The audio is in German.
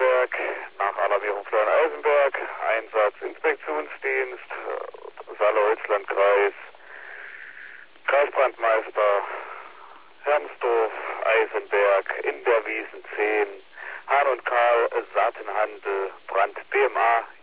Eisenberg, nach Alarmierung Florian-Eisenberg, Einsatz Inspektionsdienst, Saale-Holzland-Kreis, Kreisbrandmeister, Hermsdorf, Eisenberg, in der Wiesen 10, Hahn und Karl, Saatenhandel, Brand BMA,